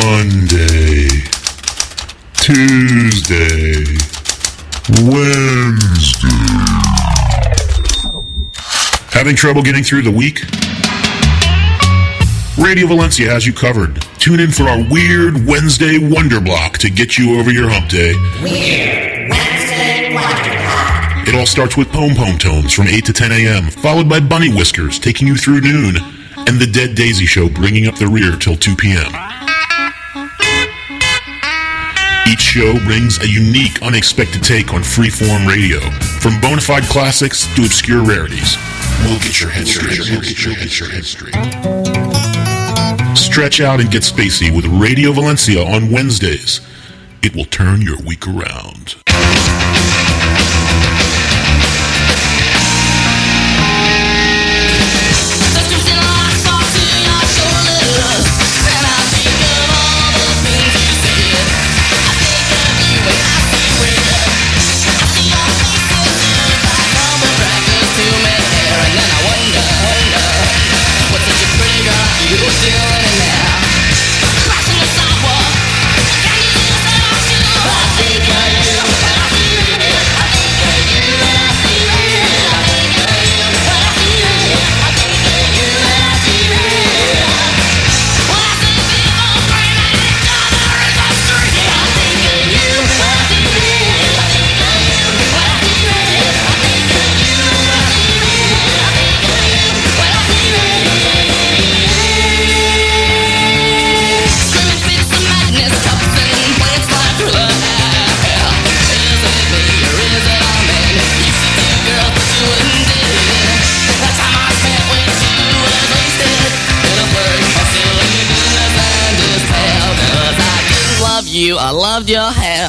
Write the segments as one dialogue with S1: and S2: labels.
S1: Monday, Tuesday, Wednesday. Having trouble getting through the week? Radio Valencia has you covered. Tune in for our Weird Wednesday Wonder Block to get you over your hump day.
S2: Weird Wednesday Wonder Block.
S1: It all starts with Pom Pom Tones from 8 to 10 a.m., followed by Bunny Whiskers taking you through noon, and The Dead Daisy Show bringing up the rear till 2 p.m. Each show brings a unique, unexpected take on freeform radio, from bona fide classics to obscure rarities. We'll get your head straight. Stretch out and get spacey with Radio Valencia on Wednesdays. It will turn your week around.
S3: I loved your hair.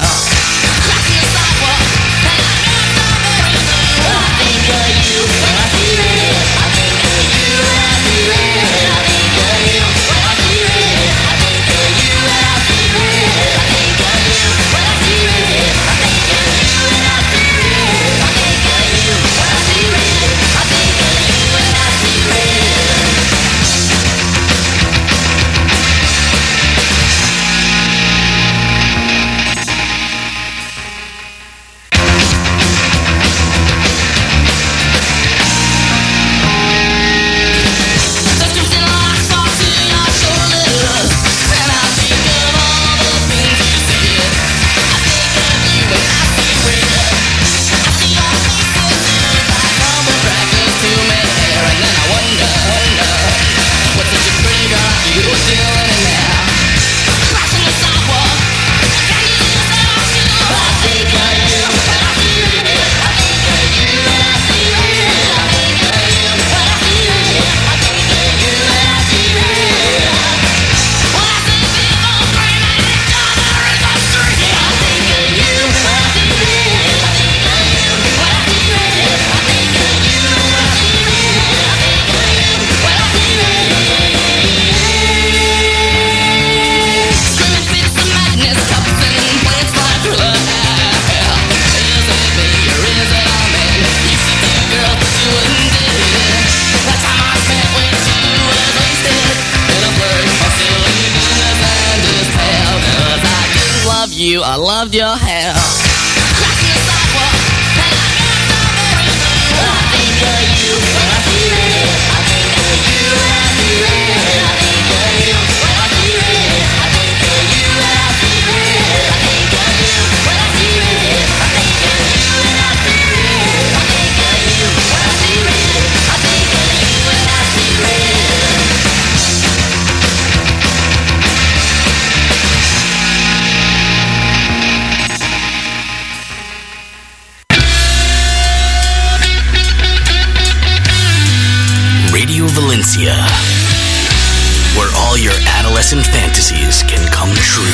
S3: I loved your hair. Valencia, where all your adolescent fantasies can come true.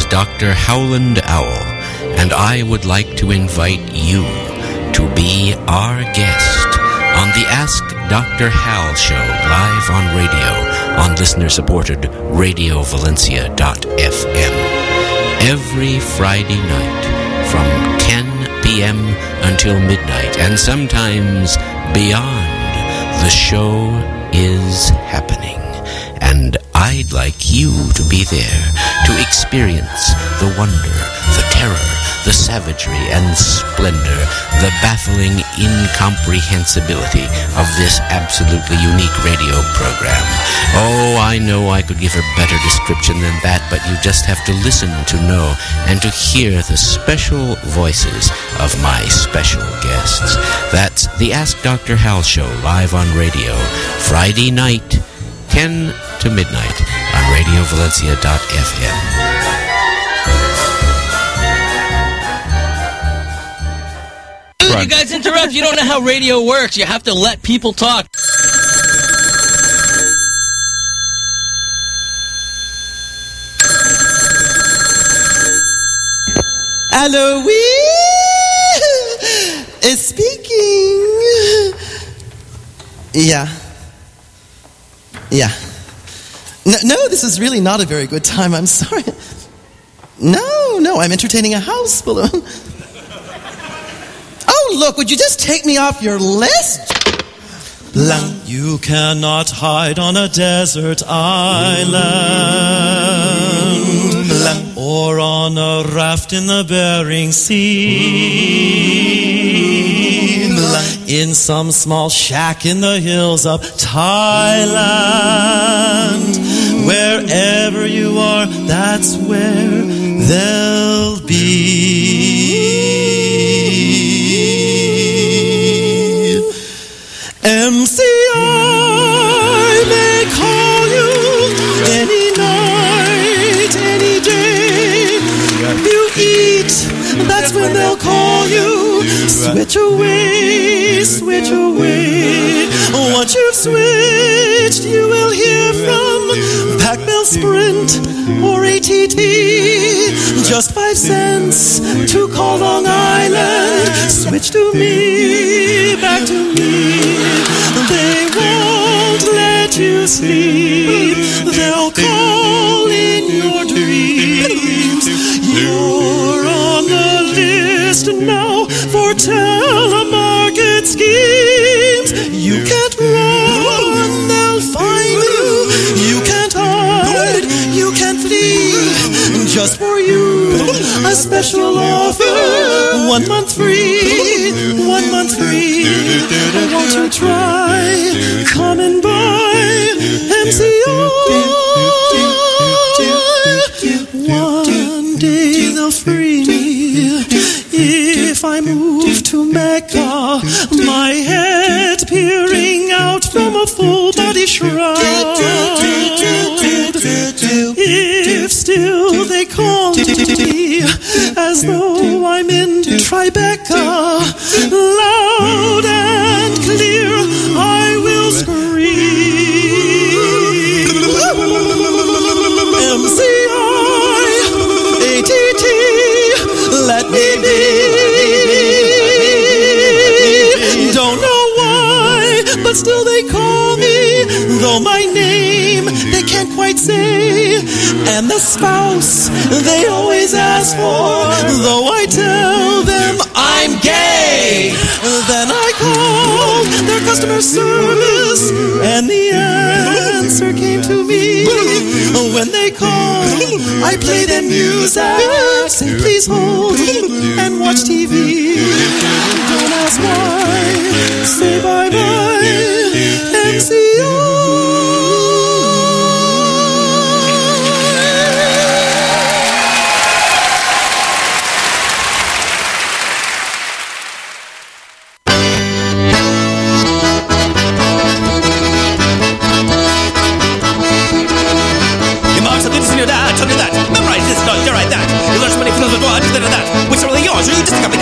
S4: Dr. Howland Owl, and I would like to invite you to be our guest on the Ask Dr. Hal show live on radio on listener-supported RadioValencia.fm every Friday night from 10 p.m. until midnight, and sometimes beyond. The show is happening, and I'd like you to be there to experience the wonder, the terror, the savagery and splendor, the baffling incomprehensibility of this absolutely unique radio program. Oh, I know I could give a better description than that, but you just have to listen to know and to hear the special voices of my special guests. That's the Ask Dr. Hal show live on radio, Friday night, 10 to midnight on RadioValencia.fm.
S5: You guys interrupt. You don't know how radio works. You have to let people talk.
S6: Hello, is speaking. Yeah. No, this is really not a very good time. I'm sorry. No, I'm entertaining a house full of... Oh, look, would you just take me off your list?
S7: You cannot hide on a desert island or on a raft in the Bering Sea, in some small shack in the hills of Thailand. Wherever you are, that's where they'll be. MCI may call you any night, any day. You eat, that's when they'll call you. Switch away. Once you've switched, you will hear from Pac-Bell, Sprint, or ATT. Just 5 cents to call Long Island. Switch to me, back to me. They won't let you sleep. They'll call in your dreams. You're on the list now for telemarket schemes. You can't run, they'll find you. You can't hide, you can't flee. Just for you, a special offer. 1 month free, 1 month free. Won't you try? Come and buy MCI. One day they'll free me if I move to Mecca. My head peering out from a full body shroud. If still they call me as though I'm in Tribeca, loud and clear I will scream. MCI, ATT, let me be. Don't know why, but still they call me, though my name they can't quite say. And the spouse they always ask for, though I tell them I'm gay. Then I call their customer service, and the answer came to me. When they call, I play them music, say please hold and watch TV. Don't ask why, say bye-bye, MCI.
S8: Tell me that. Memorize this, no, you're right, that. You learn so many films of God, instead of that. Which are really yours, or you just think I'm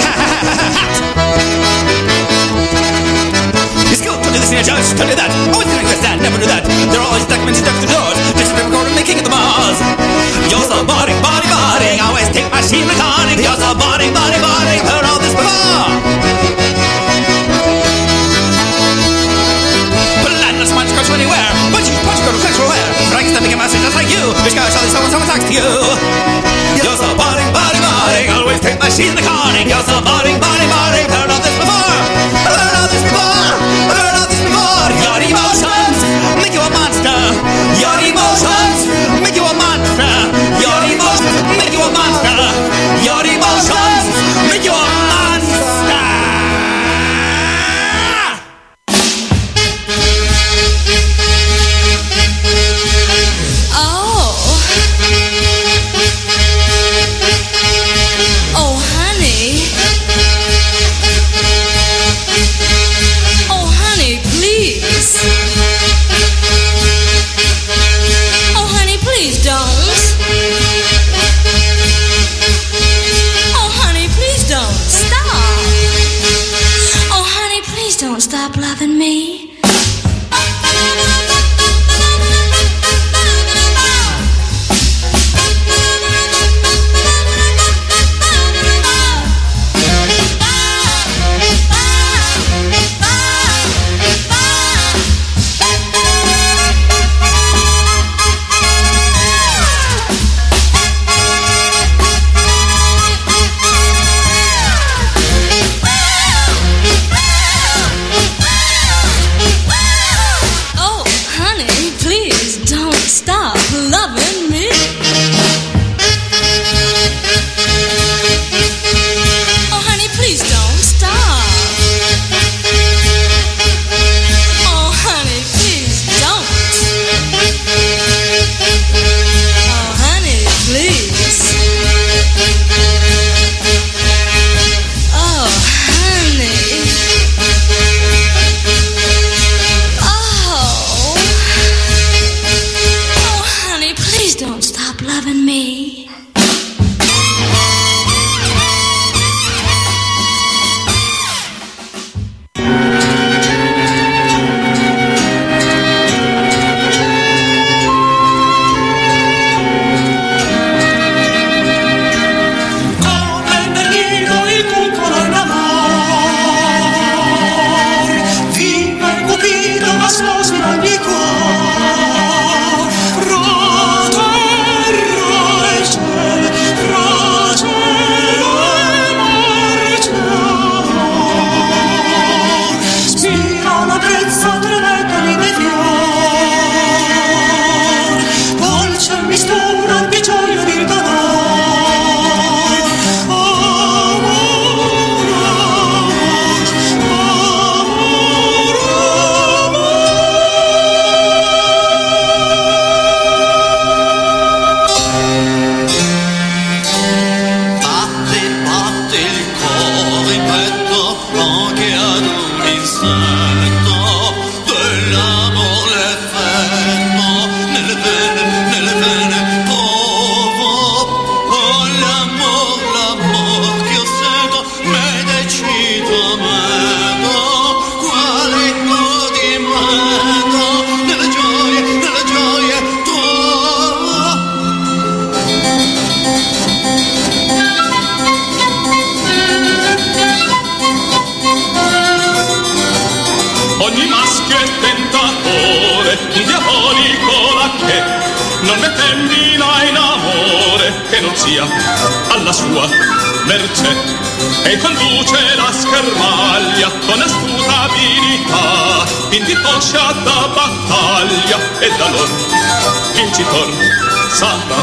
S8: alla sua mercé e conduce la schermaglia con astuta abilità in disconsciata battaglia e da lor vincitor salva.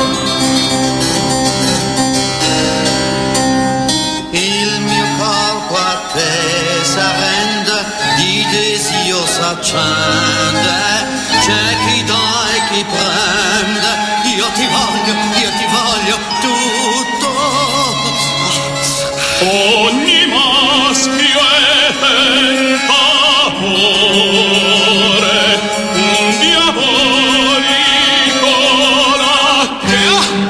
S9: Il mio corpo a te s'arrende, di desio s'accende, c'è chi dà e chi prende. Io ti voglio tutto.
S8: Ogni maschio è tentatore, un diabolico lacche.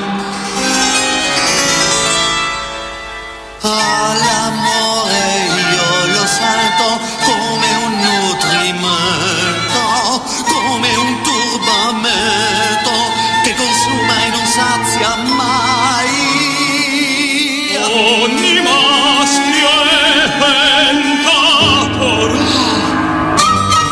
S9: L'amore io lo sento come un nutrimento, come un turbamento che consuma e non sazia mai.
S8: Ogni maschio è tentator.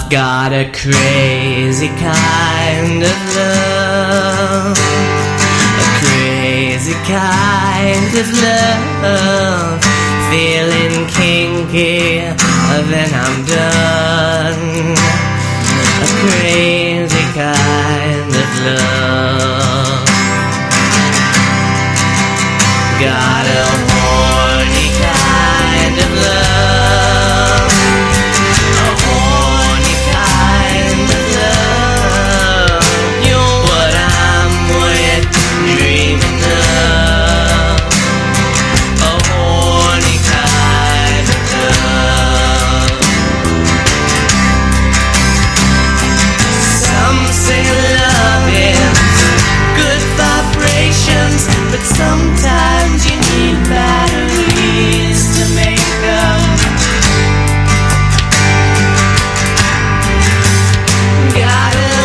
S10: I've got a crazy kind of love, a crazy kind of love, feeling kinky, then I'm done. A crazy kind of love. Got a horny kind of love, a horny kind of love. You're what I'm with, dreaming of. A horny kind of love. Some say love is good vibrations, but sometimes you need batteries to make them. Got a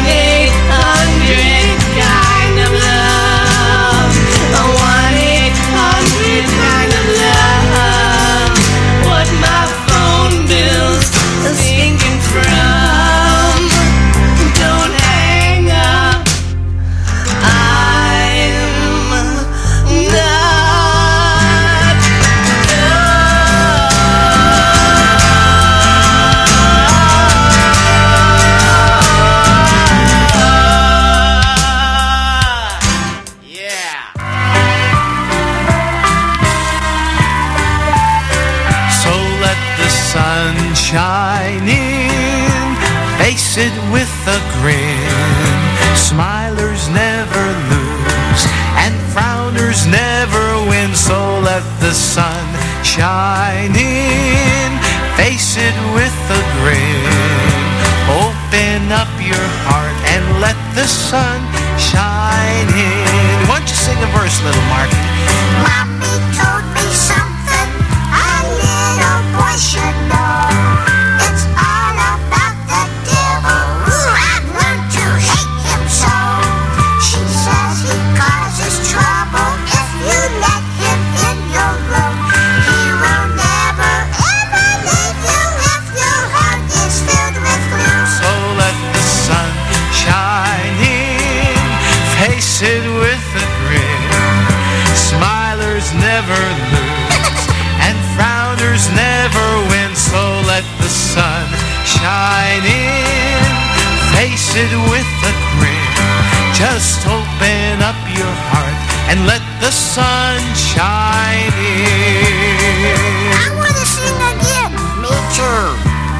S10: 1-800 kind of love, a 1-800 kind of love. What my phone bill's sinking from. Don't hang up.
S11: Shine in, face it with a grin. Smilers never lose, and frowners never win. So let the sun shine in, face it with a grin. Open up your heart and let the sun shine in. Why don't you sing a verse, little Mark?
S12: Mommy told me something a little boy should know. It's all about the devil. I've learned to hate him so. She says he causes trouble if you let him in your room. He will never ever leave you if your heart is filled with glue.
S11: So let the sun shine in, face it with a grin. Smilers never lose, and frowners never win. So let the sun shine in, face it with a grin. Just open up your heart and let the sun shine in.
S12: I want to sing again. Me too.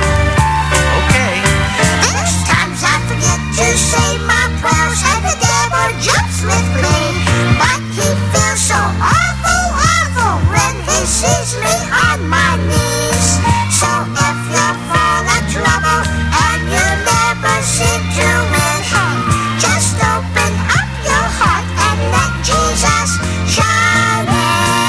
S11: Okay.
S12: There's times I forget to say my prayers and the devil jumps with me. But he feels so awful, awful when he sees me on my knees. So if you're full of trouble and you never seem to win, just open up your heart and let Jesus shine in.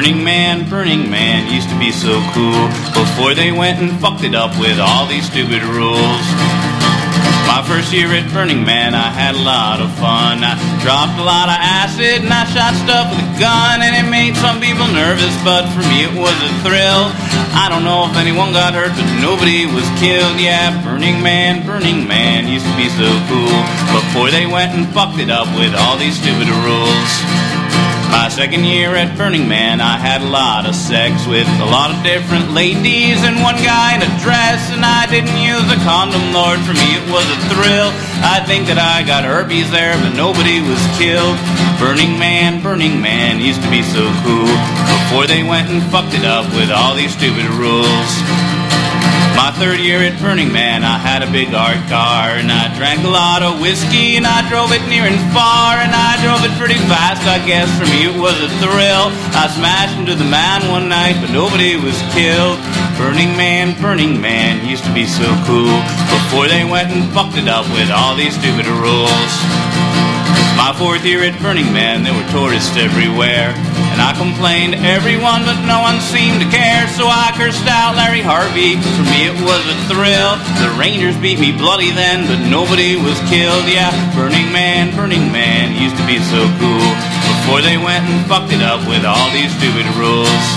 S13: Burning Man used to be so cool before they went and fucked it up with all these stupid rules. My first year at Burning Man, I had a lot of fun. I dropped a lot of acid and I shot stuff with a gun, and it made some people nervous, but for me it was a thrill. I don't know if anyone got hurt, but nobody was killed. Yeah, Burning Man used to be so cool before they went and fucked it up with all these stupid rules. My second year at Burning Man, I had a lot of sex with a lot of different ladies and one guy in a dress, and I didn't use a condom, Lord, for me it was a thrill. I think that I got herpes there, but nobody was killed. Burning Man used to be so cool before they went and fucked it up with all these stupid rules. My third year at Burning Man, I had a big art car, and I drank a lot of whiskey, and I drove it near and far, and I drove it pretty fast. I guess for me it was a thrill. I smashed into the man one night, but nobody was killed. Burning Man used to be so cool before they went and fucked it up with all these stupid rules. My fourth year at Burning Man, there were tourists everywhere, and I complained to everyone, but no one seemed to care. So I cursed out Larry Harvey. For me it was a thrill. The Rangers beat me bloody then, but nobody was killed. Yeah, Burning Man used to be so cool before they went and fucked it up with all these stupid rules.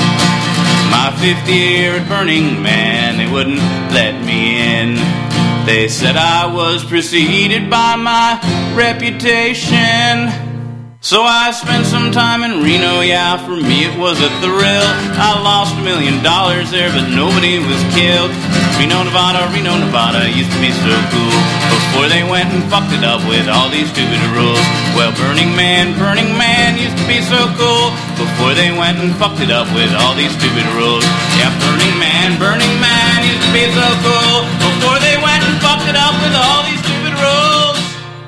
S13: My fifth year at Burning Man, they wouldn't let me in. They said I was preceded by my reputation. So I spent some time in Reno, yeah, for me it was a thrill. I lost $1 million there, but nobody was killed. Reno, Nevada used to be so cool before they went and fucked it up with all these stupid rules. Well, Burning Man used to be so cool before they went and fucked it up with all these stupid rules. Yeah, Burning Man used to be so cool before they went and fucked it up with all these stupid rules.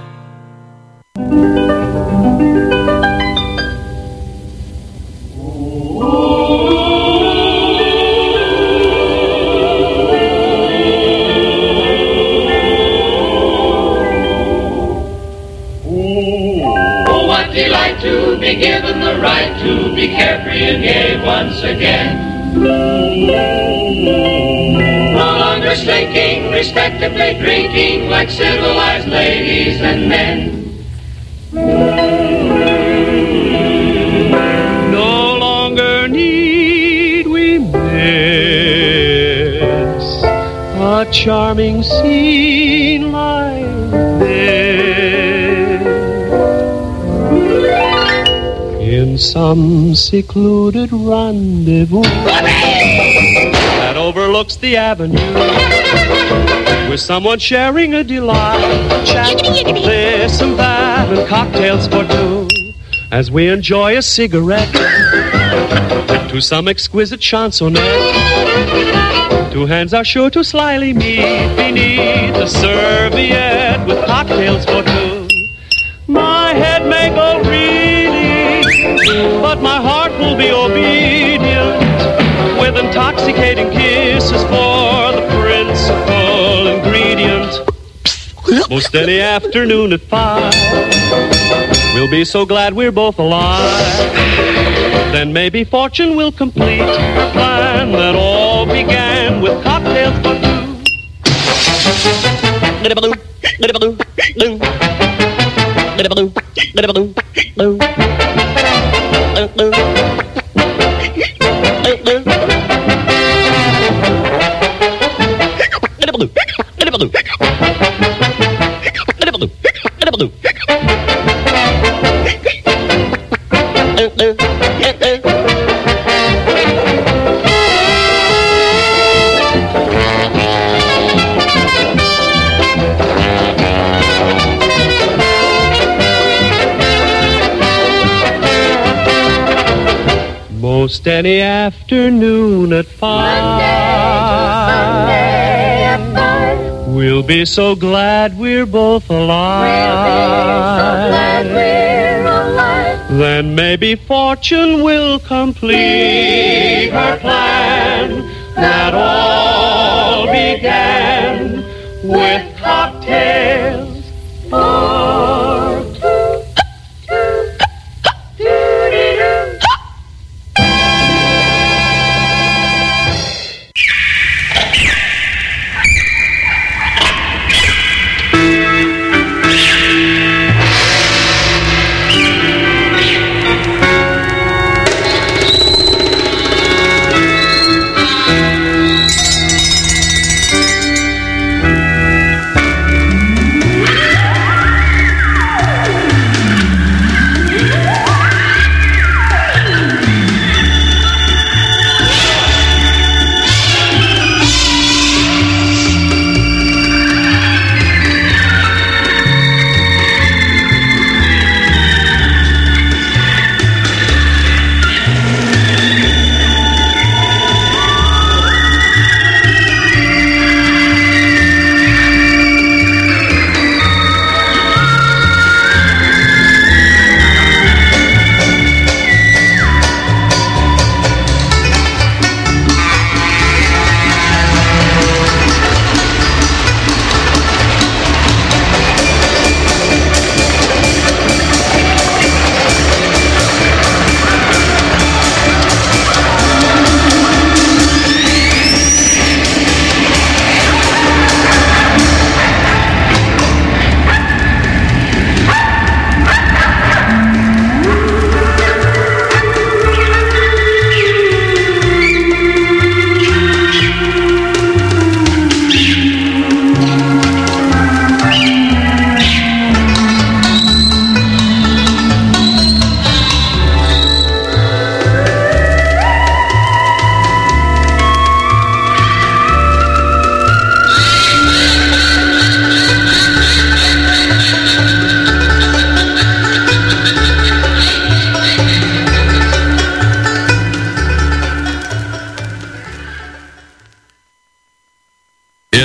S2: Delight to be given the right to be carefree and gay once again. No longer slinking, respectably drinking like civilized ladies and men.
S14: No longer need we miss a charming scene like this. In some secluded rendezvous that overlooks the avenue, with someone sharing a delight, chat this and that, and cocktails for two, as we enjoy a cigarette to some exquisite chansonette. Two hands are sure to slyly meet beneath the serviette, with cocktails for two. My head may go reeling, but my heart will be obedient, with intoxicating kisses for the principal ingredient. Most any afternoon at 5, we'll be so glad we're both alive. Then maybe fortune will complete her plan that all began with cocktails for two. Most any afternoon at 5, we'll be so glad we're both alive. Then maybe fortune will complete her plan that all began with cocktails for two.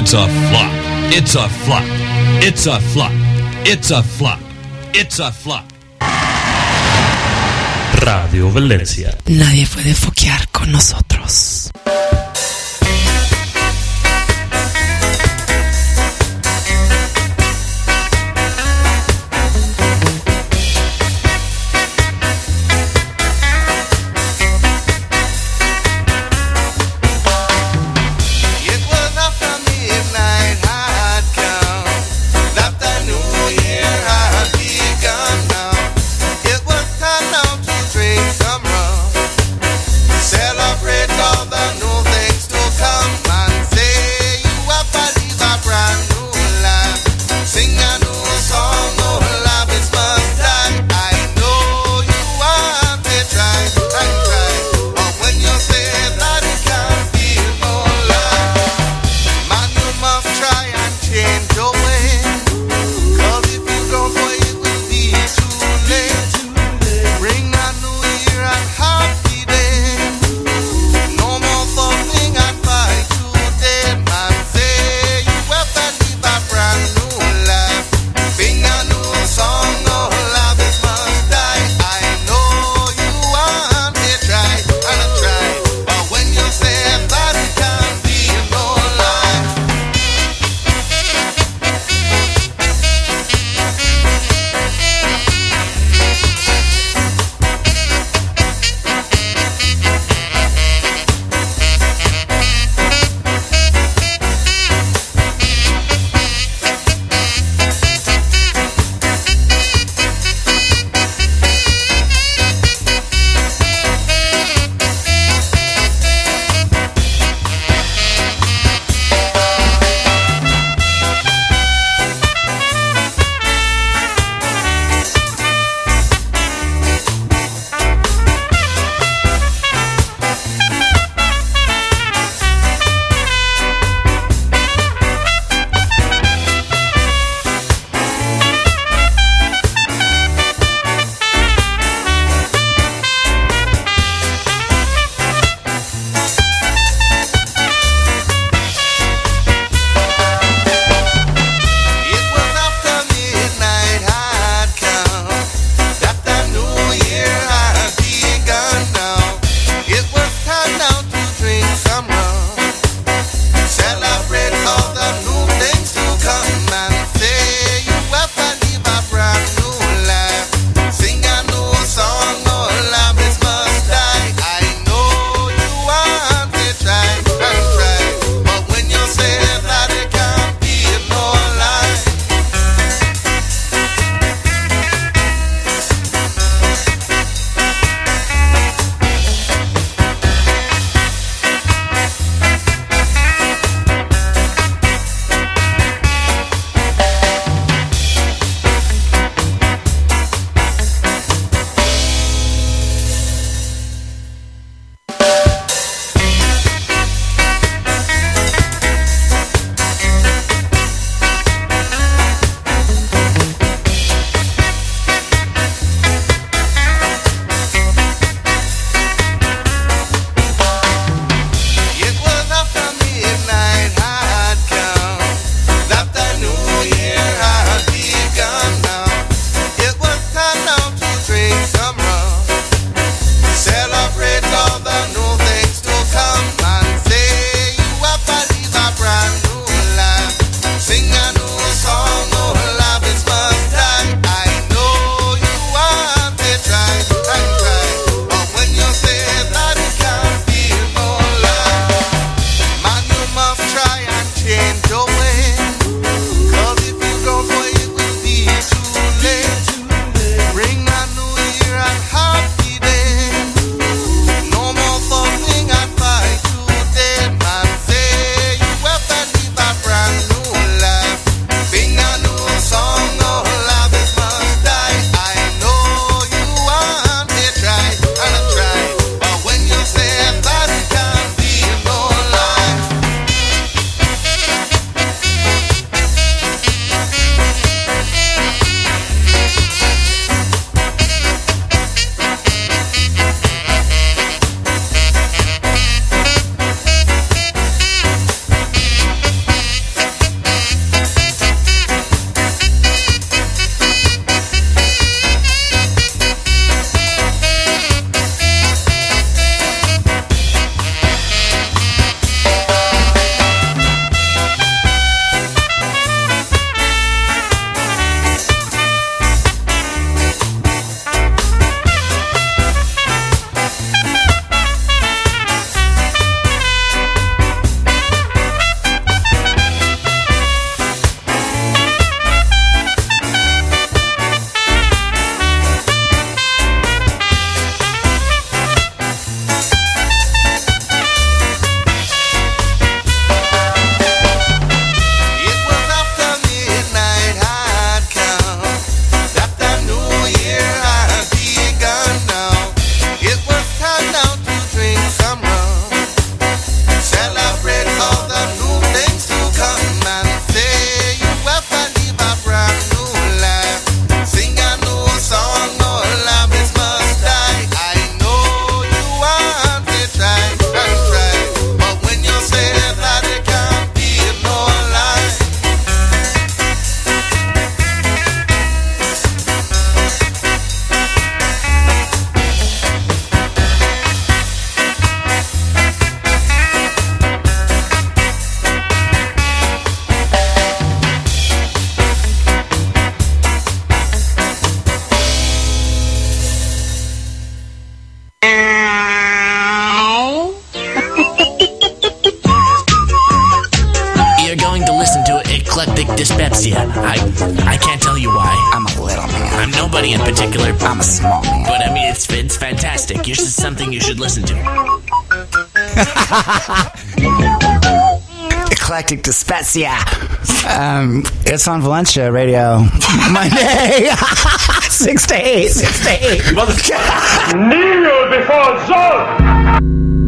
S15: It's a flop. It's a flop. It's a flop. It's a flop. It's a flop.
S16: Radio Valencia.
S17: Nadie puede foquear con nosotros.
S9: Celebrate all the new things.
S3: eclectic dyspepsia. I can't tell you why.
S18: I'm a little man.
S3: I'm nobody in particular.
S18: I'm a small man.
S3: But I mean, it's fantastic. This is something you should listen to.
S18: Eclectic dyspepsia. It's on Valencia Radio. Monday. 6 to 8. 6 to 8.
S8: Kneel before Zod!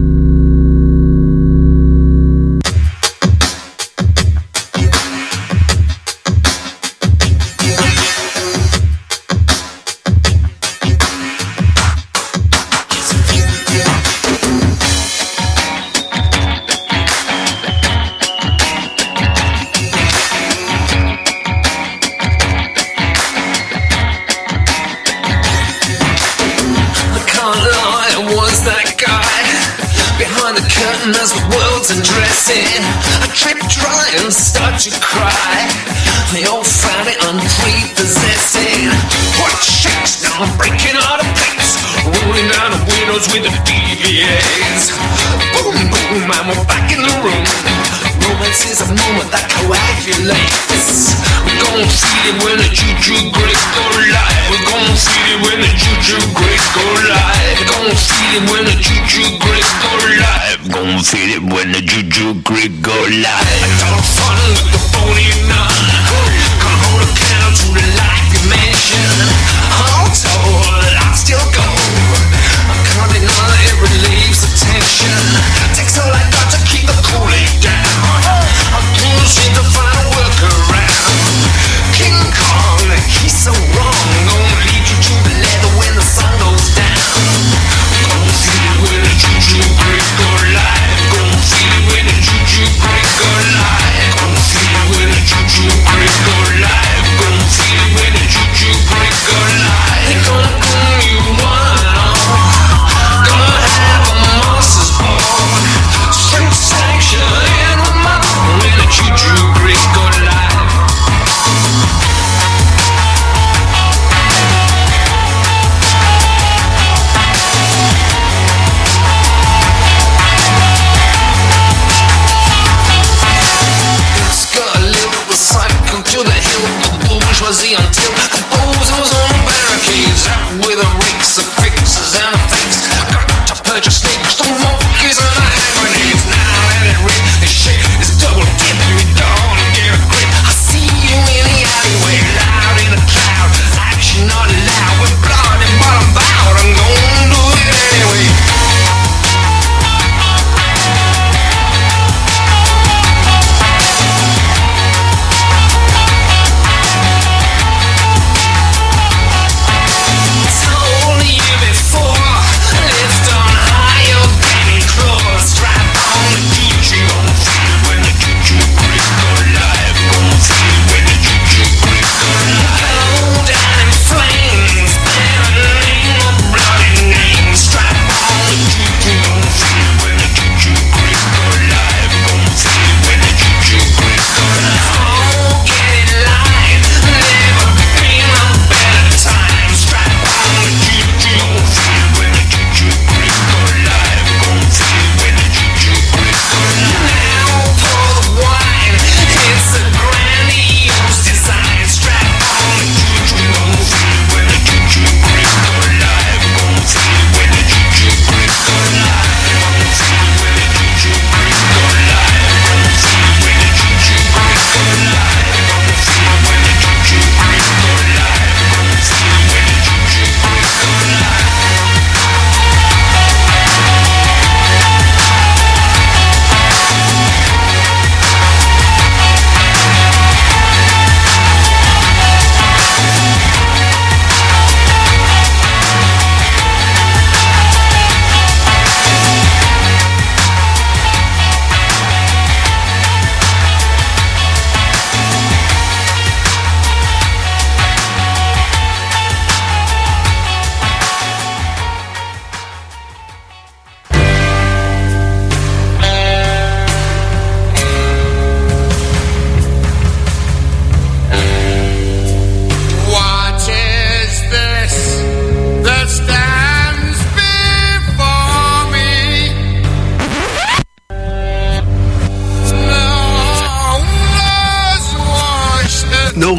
S10: As the world's undressing, I trip dry and start to cry. They all found it unprepossessing. What shakes now? I'm breaking out of place, rolling down the windows with the DVAs. Boom, boom, and we're back in the room. Romance is a moment that coagulates. We're gonna feel it when the juju grapes go live. We're gonna feel it when the juju grapes go live. We're gonna feel it when the juju grapes go live.
S3: Gonna feel it when the juju grapes go live.
S10: I got fun with the phony nun. Gonna hold a candle to the life you mentioned. All told, I still go. I can't deny it relieves the tension. Takes all I got to keep the cooling down. I can't seem to find a workaround. King Kong, he's so wrong. Gonna lead you to the leather when the sun goes down. Gonna feel it when the juju grapes go live. Gonna feel it when the juju grapes go live. Gonna feel it when the juju grapes go live. Gonna feel it when the juju grapes go live.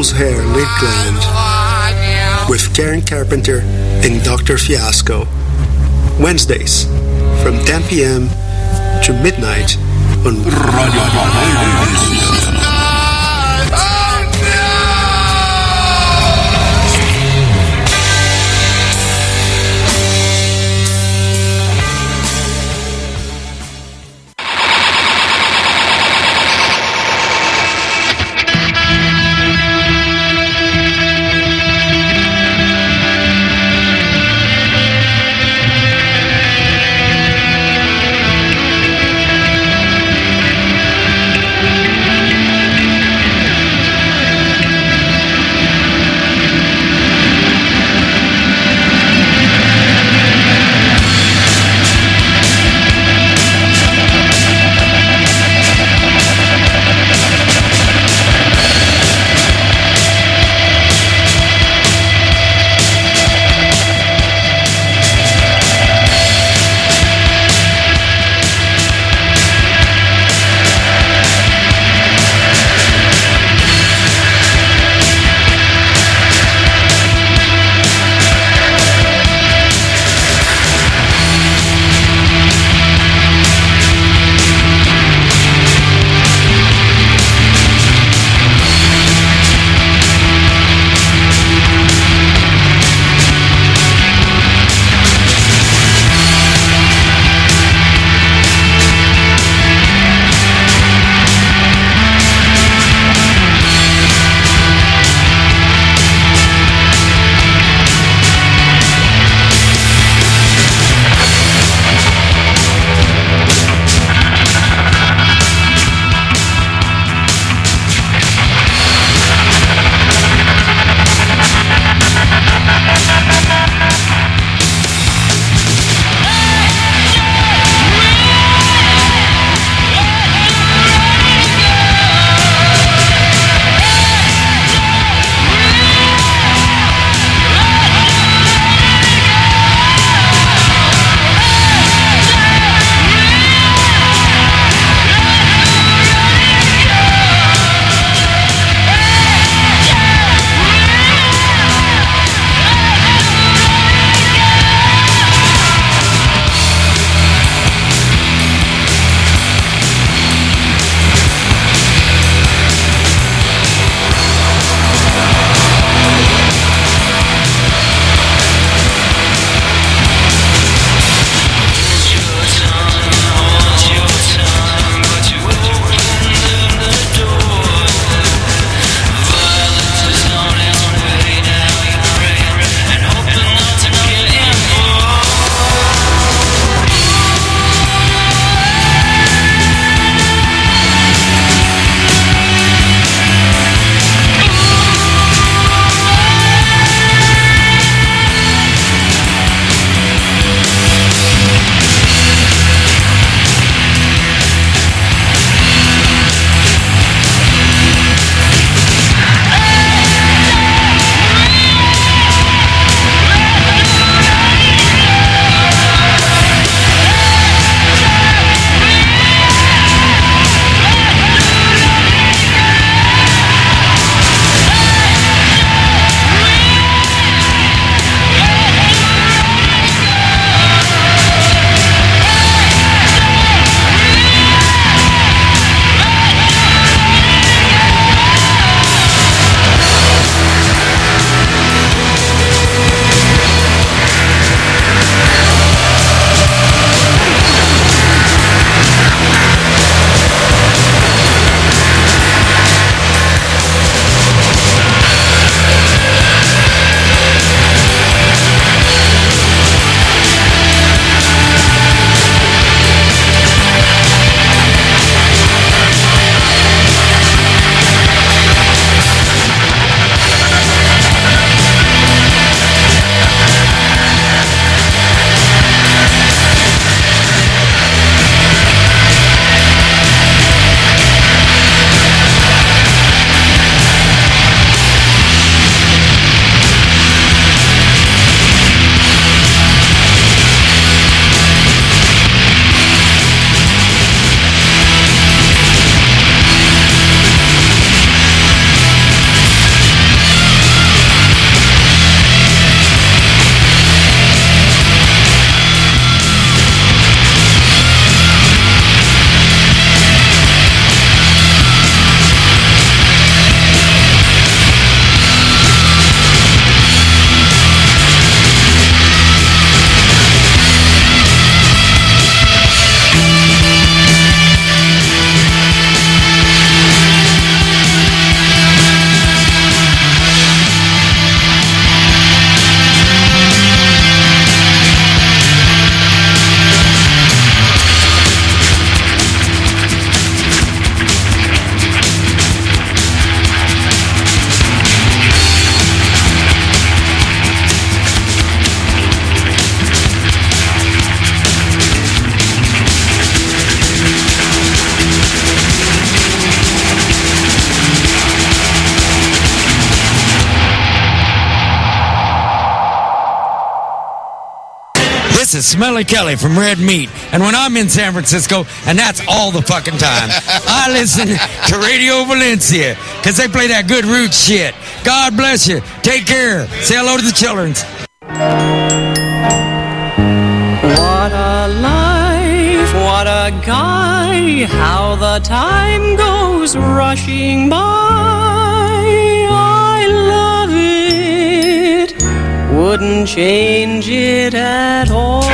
S19: Hair Lakeland with Karen Carpenter and Dr. Fiasco. Wednesdays from 10 p.m. to midnight on Radio Valencia.
S20: This is Smelly Kelly from Red Meat. And when I'm in San Francisco, and that's all the fucking time, I listen to Radio Valencia because they play that good roots shit. God bless you. Take care. Say hello to the children.
S21: What a life, what a guy, how the time goes rushing by. I love it, wouldn't change it at all.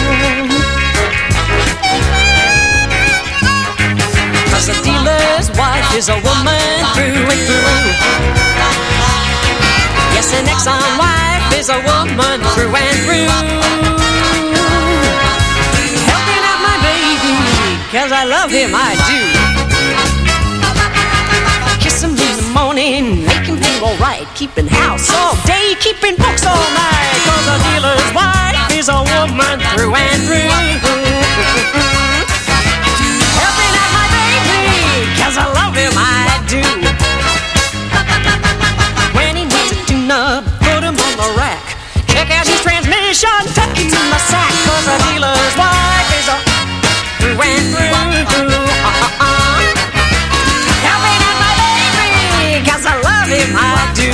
S21: 'Cause a dealer's wife is a woman through and through. Yes, an Exxon wife is a woman through and through. Helping out my baby, 'cause I love him, I do. Kiss him in the morning, make him feel alright. Keeping house all day, keeping books all night. 'Cause a dealer's wife is a woman through and through. Helping out my baby, 'cause I love him, I do. When he needs a tune-up, put him on the rack. Check out his transmission, tuck him in my sack. 'Cause a dealer's wife is a through and through. Helping out my baby, 'cause I love him, I do.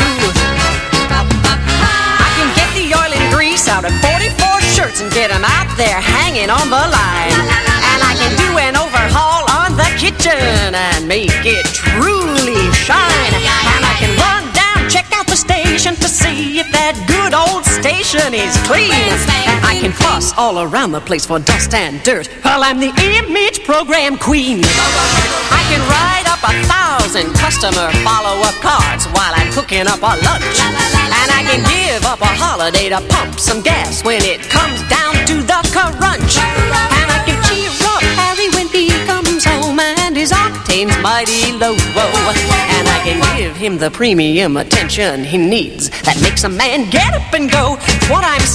S21: I can get the oil and grease out of 44 shirts and get them out there hanging on the line. And I can do an overhaul on the kitchen and make it truly shine. And I can run down, check out the station to see if that good old station is clean. And I can fuss all around the place for dust and dirt. Well, I'm the image program queen. I can write up 1,000 customer follow-up cards while I'm cooking up a lunch. And I can give up a holiday to pump some gas when it comes down to the crunch. And I can cheer up Harry when he comes home and his octane's mighty low. And I can give him the premium attention he needs that makes a man get up and go. What I'm